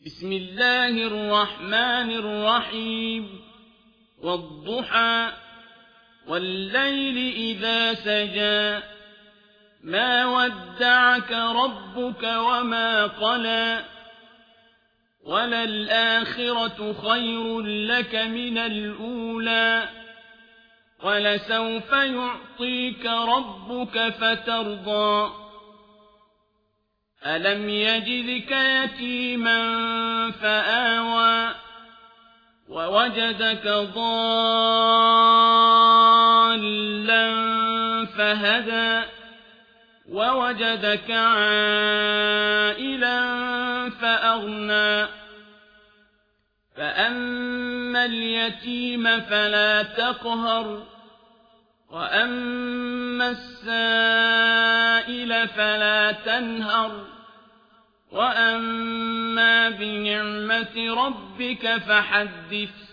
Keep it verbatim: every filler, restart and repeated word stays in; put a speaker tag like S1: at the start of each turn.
S1: بسم الله الرحمن الرحيم والضحى والليل إذا سجى ما ودعك ربك وما قلى وللآخرة خير لك من الأولى ولسوف يعطيك ربك فترضى ألم يجدك يتيما فآوى ووجدك ضالا فهدى ووجدك عائلا فأغنى فأما اليتيم فلا تقهر وأما السائل فلا تنهر وأما بنعمة ربك فحدث